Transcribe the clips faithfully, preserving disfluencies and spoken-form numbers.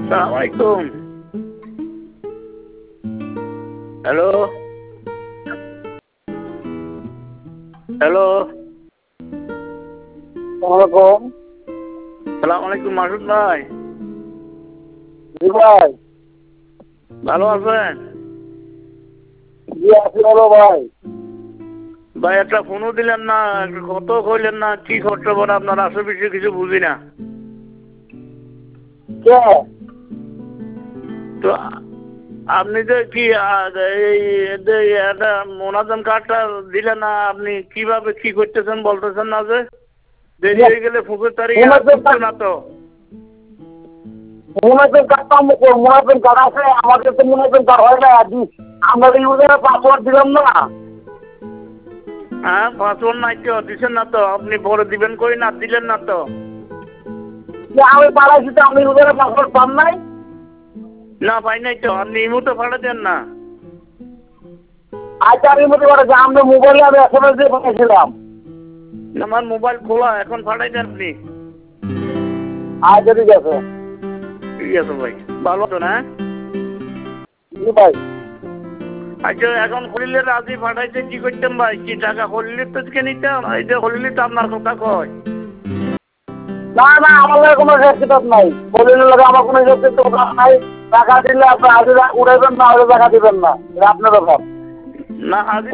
Assalamualaikum. Halo. Halo. Assalamualaikum. Assalamualaikum Masud ভাই। জি ভাই। ভালো আছেন? জি আছি ভালো ভাই। ভাই একটা ফোনও দিলেন না, কত কইলেন না, কি করতে পারে আপনার আশেপাশে কিছু বুঝি না। কে? তো আপনি যে কি এই একটা মোনাজাম কার্ডটা দিলেন না, আপনি কিভাবে কি করতেছেন বলতেছেন না যে দেরি হয়ে গেলে ফুকের তারিখ আর ঢুকছে না তো। মোনাজাম কার্ডটা মোনাজাম কার্ড আছে, আমাদের তো মোনাজাম কার্ড হয় না। আমরা ইউজারের পাসওয়ার্ড দিলাম না। হ্যাঁ পাসওয়ার্ড নাই তো, দিচ্ছেন না তো, আপনি পরে দিবেন কই না, দিলেন না তো। আমি পাঠাইছি তো, আমি ইউজারের পাসওয়ার্ড পান নাই। না পাই নাই তো, আপনি ইমুতে পাঠা দেন না। আচ্ছা আমি মনে করেছি আমরা মোবাইলে আমি এস এম এস দিয়ে পাঠিয়েছিলাম। আমার মোবাইল খোলা, এখন পাঠাই দেন আপনি। আচ্ছা ঠিক আছে। ঠিক আছে ভাই, ভালো তো না? জি ভাই। আচ্ছা এখন হলিলে রাজি পাঠাইতে কি করতেন ভাই? কি টাকা হলিলে তো কে নিতাম, এই যে হলিলে তো আপনার কথা কয়। না না আমার লাগে কোনো হিসাব নাই, হলিলের লাগে আমার কোনো হিসাব নাই। টাকা দিলে আপনি আগে উড়াইবেন, না হলে টাকা দিবেন না, এটা আপনার ব্যাপার। না হাজির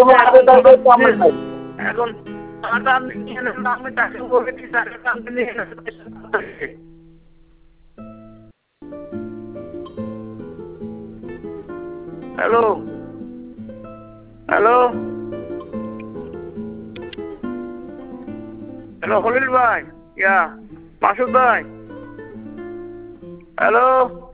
এখন টাকাটা আপনি নিয়ে নেন, আমি টাকা বলে দিই, টাকাটা আপনি নিয়ে নেন। হ্যালো হ্যালো হ্যালো হলিল ভাই, ইয়া মাসুদ ভাই, হ্যালো।